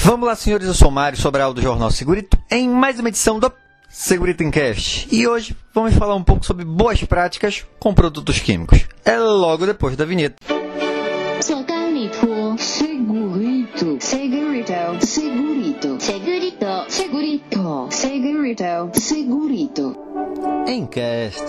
Vamos lá, senhores, eu sou o Mário Sobral do Jornal Segurito, em mais uma edição do Segurito Cast. E hoje vamos falar um pouco sobre boas práticas com produtos químicos. É logo depois da vinheta. Segurito, segurito, segurito, segurito, segurito, segurito, segurito, segurito. Encast.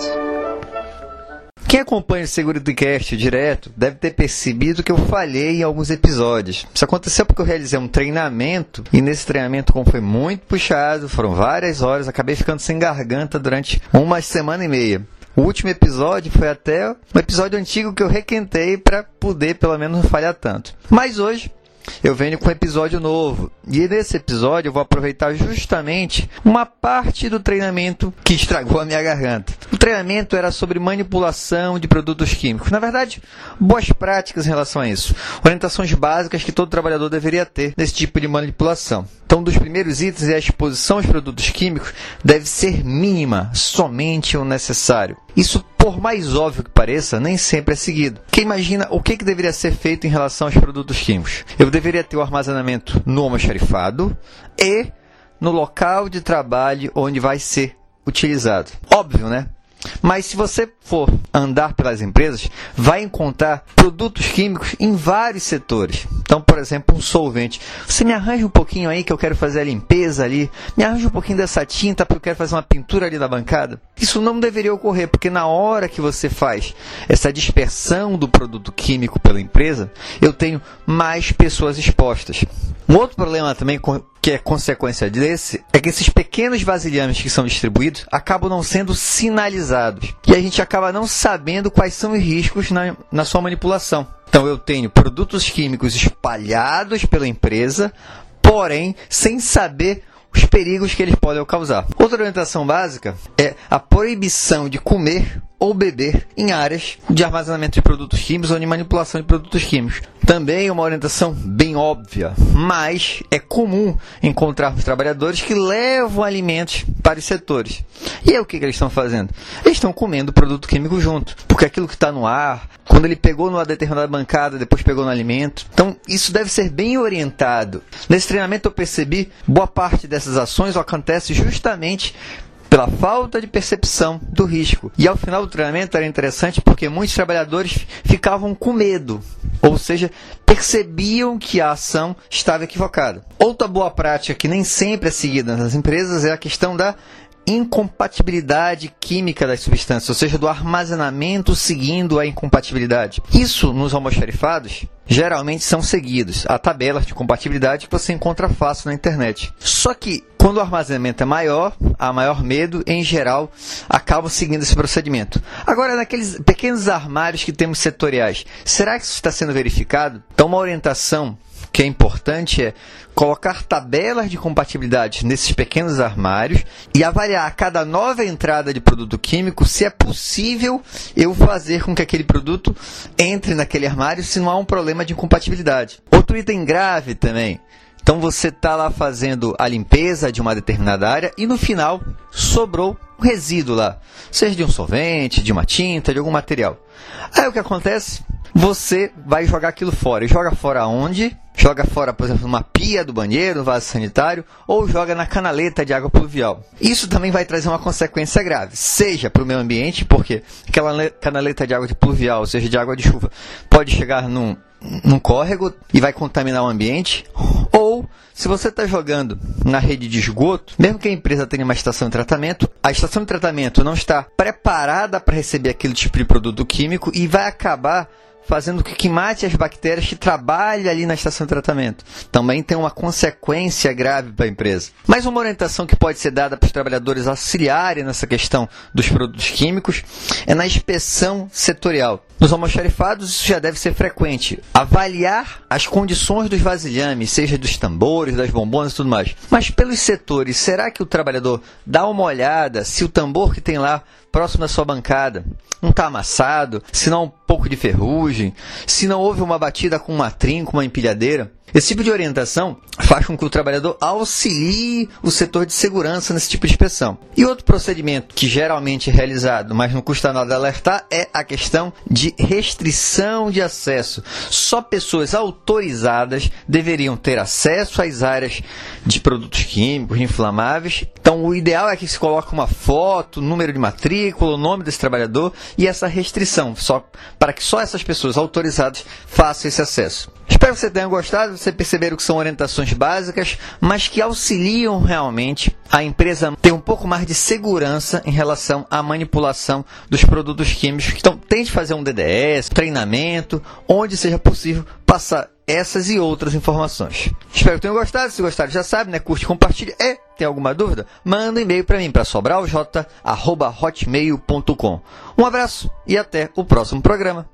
Quem acompanha o SeguritoCast direto deve ter percebido que eu falhei em alguns episódios. Isso aconteceu porque eu realizei um treinamento e nesse treinamento, como foi muito puxado, foram várias horas, acabei ficando sem garganta durante uma semana e meia. O último episódio foi até um episódio antigo que eu requentei para poder pelo menos não falhar tanto. Mas hoje eu venho com um episódio novo e nesse episódio eu vou aproveitar justamente uma parte do treinamento que estragou a minha garganta. O treinamento era sobre manipulação de produtos químicos. Na verdade, boas práticas em relação a isso. Orientações básicas que todo trabalhador deveria ter nesse tipo de manipulação. Então, um dos primeiros itens é a exposição aos produtos químicos deve ser mínima, somente o necessário. Isso, por mais óbvio que pareça, nem sempre é seguido. Porque imagina o que deveria ser feito em relação aos produtos químicos. Eu deveria ter o armazenamento no almoxarifado e no local de trabalho onde vai ser utilizado. Óbvio, né? Mas se você for andar pelas empresas, vai encontrar produtos químicos em vários setores. Então, por exemplo, um solvente. Você me arranja um pouquinho aí que eu quero fazer a limpeza ali. Me arranja um pouquinho dessa tinta porque eu quero fazer uma pintura ali na bancada. Isso não deveria ocorrer, porque na hora que você faz essa dispersão do produto químico pela empresa, eu tenho mais pessoas expostas. Um outro problema também que é consequência desse é que esses pequenos vasilhames que são distribuídos acabam não sendo sinalizados. E a gente acaba não sabendo quais são os riscos na sua manipulação. Então eu tenho produtos químicos espalhados pela empresa, porém sem saber os perigos que eles podem causar. Outra orientação básica é a proibição de comer ou beber em áreas de armazenamento de produtos químicos ou de manipulação de produtos químicos. Também é uma orientação bem óbvia, mas é comum encontrarmos trabalhadores que levam alimentos para os setores. E aí o que eles estão fazendo? Eles estão comendo produto químico junto, porque aquilo que está no ar, quando ele pegou numa determinada bancada, depois pegou no alimento. Então, isso deve ser bem orientado. Nesse treinamento eu percebi, boa parte dessas ações acontece justamente pela falta de percepção do risco. E ao final do treinamento era interessante porque muitos trabalhadores ficavam com medo, ou seja, percebiam que a ação estava equivocada. Outra boa prática que nem sempre é seguida nas empresas é a questão da incompatibilidade química das substâncias, ou seja, do armazenamento seguindo a incompatibilidade. Isso nos almoxarifados geralmente são seguidos. Há tabelas de compatibilidade que você encontra fácil na internet. Só que quando o armazenamento é maior, há maior medo, em geral, acabam seguindo esse procedimento. Agora, naqueles pequenos armários que temos setoriais, será que isso está sendo verificado? Então, uma orientação que é importante é colocar tabelas de compatibilidade nesses pequenos armários e avaliar a cada nova entrada de produto químico se é possível eu fazer com que aquele produto entre naquele armário se não há um problema de incompatibilidade. Outro item grave também. Então você está lá fazendo a limpeza de uma determinada área e no final sobrou um resíduo lá, seja de um solvente, de uma tinta, de algum material. Aí o que acontece? Você vai jogar aquilo fora. E joga fora onde? Joga fora, por exemplo, numa pia do banheiro, no vaso sanitário, ou joga na canaleta de água pluvial. Isso também vai trazer uma consequência grave, seja para o meio ambiente, porque aquela canaleta de água de pluvial, ou seja, de água de chuva, pode chegar num córrego e vai contaminar o ambiente, ou se você está jogando na rede de esgoto, mesmo que a empresa tenha uma estação de tratamento, a estação de tratamento não está preparada para receber aquele tipo de produto químico e vai acabar fazendo com que mate as bactérias que trabalham ali na estação de tratamento. Também tem uma consequência grave para a empresa. Mais uma orientação que pode ser dada para os trabalhadores auxiliarem nessa questão dos produtos químicos é na inspeção setorial. Nos almoxarifados isso já deve ser frequente. Avaliar as condições dos vasilhames, seja dos tambores, das bombonas e tudo mais. Mas pelos setores, será que o trabalhador dá uma olhada se o tambor que tem lá próximo da sua bancada não está amassado, se não há um pouco de ferrugem, se não houve uma batida com uma trinca, uma empilhadeira? Esse tipo de orientação faz com que o trabalhador auxilie o setor de segurança nesse tipo de inspeção. E outro procedimento que geralmente é realizado, mas não custa nada alertar, é a questão de restrição de acesso. Só pessoas autorizadas deveriam ter acesso às áreas de produtos químicos, inflamáveis. Então, o ideal é que se coloque uma foto, número de matrícula, o nome desse trabalhador e essa restrição, para que só essas pessoas autorizadas façam esse acesso. Espero que você tenha gostado, você perceberam que são orientações básicas, mas que auxiliam realmente a empresa ter um pouco mais de segurança em relação à manipulação dos produtos químicos. Então, tente fazer um DDS, treinamento, onde seja possível passar essas e outras informações. Espero que tenham gostado. Se gostaram, já sabe, né? Curte, compartilhe. E tem alguma dúvida? Manda um e-mail para mim, para sobralj@hotmail.com. Um abraço e até o próximo programa.